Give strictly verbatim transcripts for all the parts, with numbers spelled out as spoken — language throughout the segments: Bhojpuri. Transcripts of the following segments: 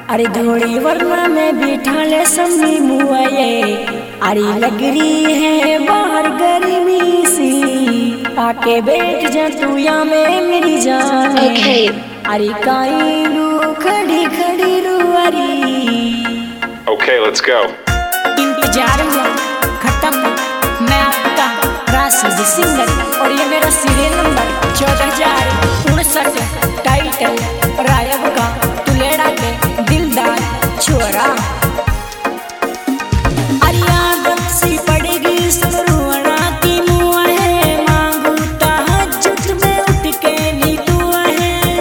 अरे धोड़ी वरना में बिठा ले समी मुआए। अरे लग रही है बाहर गर्मी सी, आके बैठ जा तू या में मेरी जान। Okay. अरे काई रू खड़ी खड़ी रू अरी। Okay, let's go. इंतजार में खत्म, मैं आपका राशिद सिंगर और ये मेरा सीरियल नंबर चौदह हजार उनसठ। टाइटल रायब का तुलेड़ा के दिलदार छोरा। अरे आदत सी पड़ेगी सरुआना की मुआ है, मांगू तहज्जुद में उठ के नी दुआ है।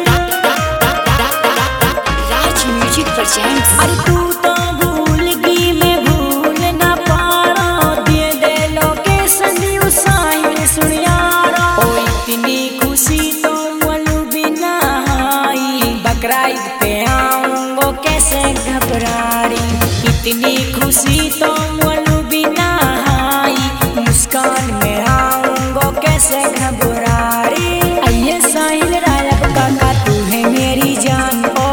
Raj Music presents. अरे तू तो भूल गई मैं भूल ना पारा, दिए दे लोकेशन यू साहिल सुन यारा। ओ इतनी खुशी तो मलू बिना आई, बकरा ईद पे आऊंगो कैसे घबरा रही। इतनी खुशी तो मलू बिना आई, मुस्कान में आऊंगो कैसे घबरा रही। आइए साहिल रायब काका तू है मेरी जान। ओ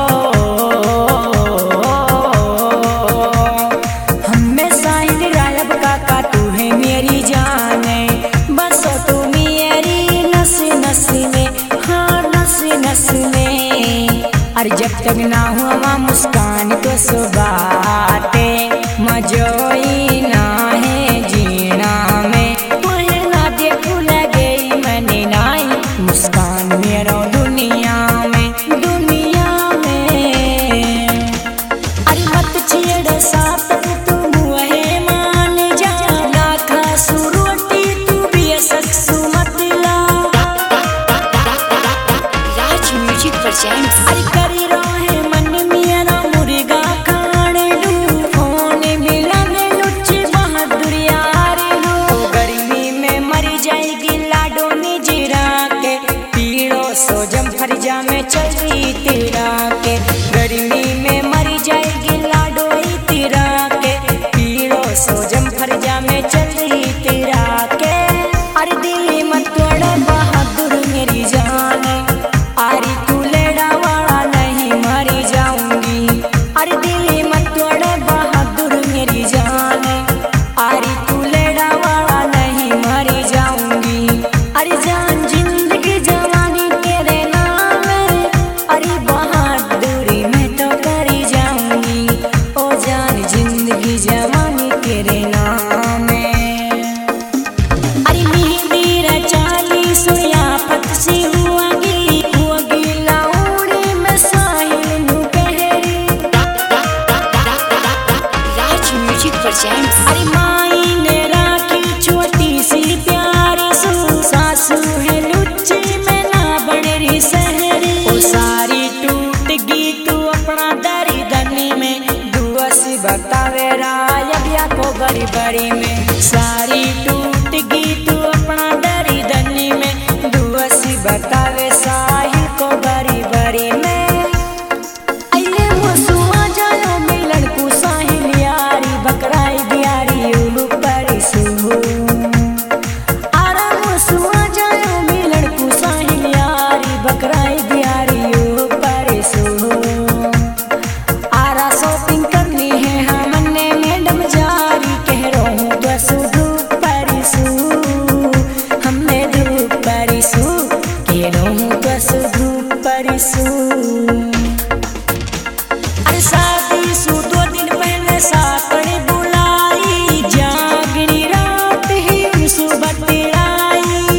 हमें साहिल रायब काका तू है मेरी जान। बस तू मेरी नस नस में, हाँ नस नस में। अरे जब तक ना हुआ मुस्कान तो सुबाते मजोई ना है जीना में। वह ना देखू लगे मैंने नाई मुस्कान मेरो दुनिया में दुनिया में। अरे मत छेड़ साथ तू मुहे मान जा, ना खासू रोटी तू भी सकसू मत ला। Raj Music presents. अरे करी रहे मन मेरा मुर्गा खाने लू, फोन मिलाने लुच्ची बहादुर यार लू। गर्मी में मर जाएगी लाडो ने जीरा के, पीड़ो सो जम फरजा में चल रही तेरा के। गर्मी में मर जाएगी लाडो ही तेरा के, पीड़ो सो जम फरजा में चल रही तेरा के। अरे दिल मत तोड़ बहादुर मेरी जान, अरे तू लेड़ा वाला नहीं मरी जाऊंगी। अरे दिल मत तोड़ बहादुर मेरी जान, अरे तू लेड़ा वाला नहीं मरी जाऊंगी। अरे जान जिंदगी जवानी तेरे नाम है, अरे बहादुरी मैं तो करी जाऊंगी। ओ जान जिंदगी जवानी तेरे नाम है। अरे मेहंदी रचाली सुया पत सी हुआगी, हुआगी लाउड़ी में साहिल नू कहरी। Raj Music presents. अरे माई ने राखी छोटी सी प्यारी सू, सासू है लुच्ची में ना बड़री सहरी। ओ सारी टूट गई तू अपना दरी दनी में, दुआ सी बतावे रायब या को बड़ी बड़ी में। सारी टूट गई तू अपना दरी दनी में, दुआ सी बतावे साहिल को बड़ी बड़ी में। अये मुसुआ जायो मिलन को साहिल यारी, बकराई दियारी उलू परी सू। आरा मुसुआ जायो मिलन को साहिल यारी, बकराई दियारी उलू परी सू। आरा शॉपिंग करनी है हमने मैडम जारी, कह रहा हूँ बस धूप परी सू। हमने धूप परी सू, कह रहा हूँ बस धूप परी सू। अरे शादी सू दो दिन पहले साकड़ी बुलाई, जागनी रात ही सुबह तेराई।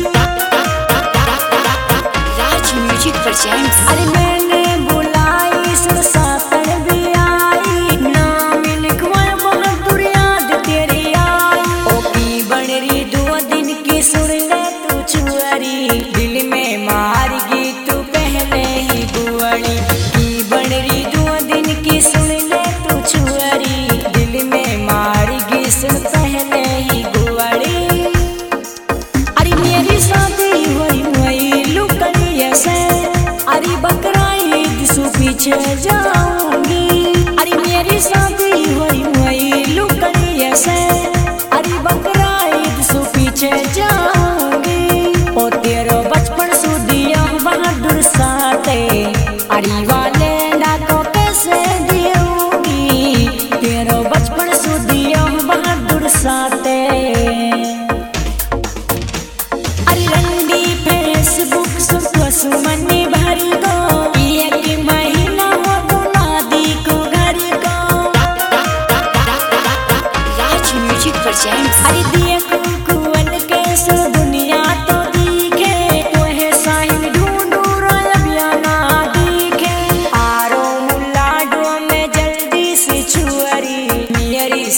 Raj Music presents. अरे मैंने बुलाई सो साकड़ भी आई, नाम लिखवाए बहादुर याद तेरी आई। ओ की बन रही दो दिन की सुन ले तू चुअरी, दिल में मार गई तू पहले ही गुअड़ी। की बन रही दो दिन की सुन ले तू चुअरी, दिल में मार गई सुन पहले ही गुअड़ी। अरे मेरी शादी हुई हुई लुकड़िया से, अरे बकरा ईद सु पीछे जाऊंगी। अरे मेरी शादी हुई हुई लुकड़िया से, अरे बकरा ईद सु पीछे जाऊंगी। ओ तेरो बचपन सु दिया बहादुर साथे, अरे वाले ना को कैसे दियो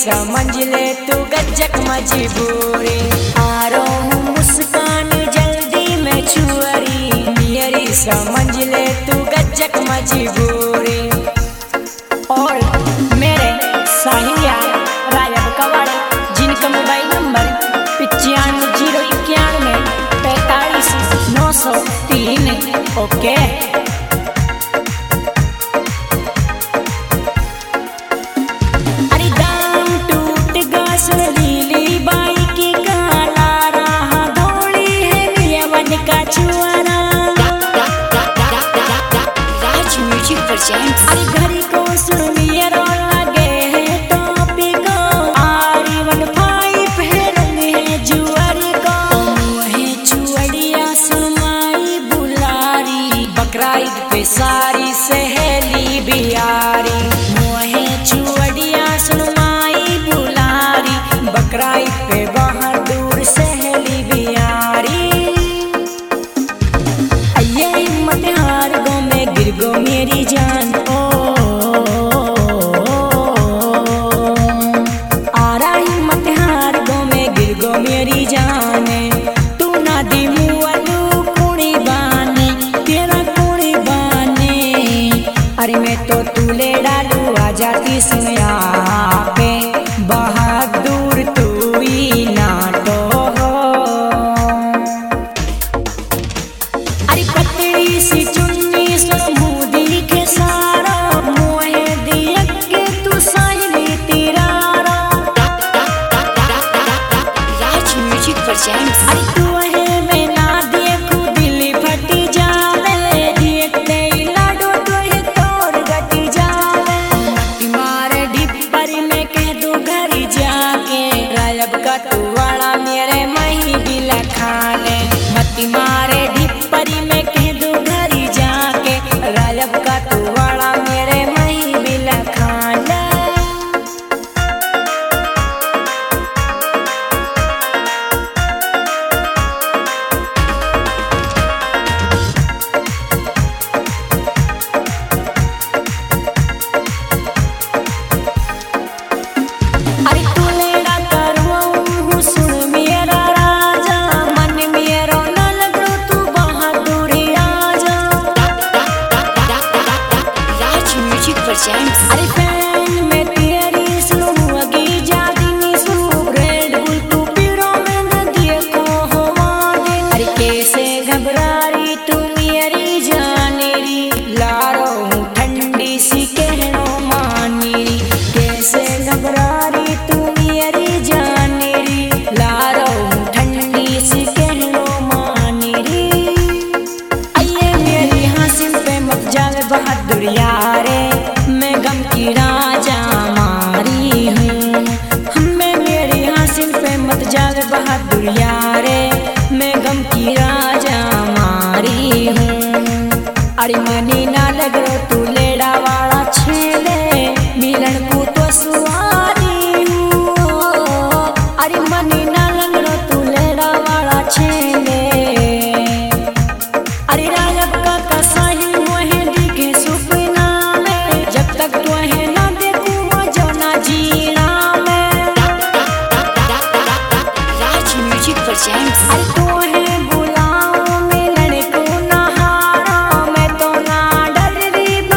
समझ ले तू गजक मजबूरी। आरो हूँ मुस्कान जल्दी में छुअरी, मेरी समझ ले तू गजक मजबूरी। और मेरे साहिया रायब कवाड़े, जिनका मोबाइल नंबर पिचानवे जीरो इक्यानवे पैंतालीस नौ सौ तीन। ओके लीली बाई की काला रहा धोली है मियावन का छुआरा। Raj music presents. अरे घरी को सुनिए रो लगे है टोपी को, आरी वन फाइव है रंग है जुआरी को। है छुअड़िया सुनमाई बुलारी, बकरा ईद पे सारी सहेली बियारी। मोहे छुअड़िया सुनमाई बुलारी, बकरा ईद पे बहादुर सहेली बियारी। ये हिम्मत हार गो में गिर गो मेरी जान। ओ आरा हिम्मत हार गो में गिर गो मेरी जान। तू ना दी मुअलू कुड़ी बाने, तेरा कुड़ी बाने। अरे मैं तो तूले डालू आ जाती सुनिया पे, बहादुर तू ही ना तो हो। अरे पतली सी चुन्नी सुमूदी के सारा, मोहे दिया के तू साहिली तिरारा। राज म्यूजिक प्रेजेंट्स। अरे तू है मैं ना देखू दिल फटी जावे, देखते ही लाडो तो ही तोड़ गटी जावे। मत मारे ढिप्पर में कह दू घर जाके, रायब का तू वाला मेरे मही बिला खाने। मत मारे ढिप्पर में कह दू घर जाके, रायब का तू वाला मेरे मही बिला खाने। अरे तू लेड़ा करूँ सुन मेरा राजा, मन मेरा न लगो तू बहादुरी आजा। Raj music presents. अरे फैन में तेरी सुनूं अगी जादी नी सुनूं, रेड बुल तू पीरो में न देखो हो वादे। अरे कैसे घबरारी तू मेरी जानेरी, लारो हूँ ठंडी सी कहनो मानीरी। कैसे घबरारी तू मेरी जानेरी, लारो हूँ ठंडी सी कहनो मानीरी। आइए मेरी हासिल पे मत जावे बहादुर यारे, मैं गम की राजा मारी हूँ। हमें मेरी हासिल पे मत जावे बहादुर यारे, मैं गम की राजा मारी हूँ। अरे मनी ना लगरो तू लेड़ा वाला छेले, मिलन को तो सुवारी हूँ। अरे मनी ना लगरो तू लेड़ा वाला छेले। अरे रायब का कसाई मोहे दिखे सुपना में, जब तक तो है ना देखूं जो ना जीना में। Raj music presents. अरे तू है बुलाओ मिलन को ना हारा, मैं तो ना डर रही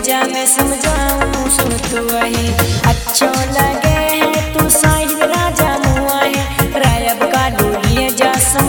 जा मैं समझाऊं सुन तू वही अच्छो लगे है तू साहिल राजा मुआ है रायब का डोलिए जा सम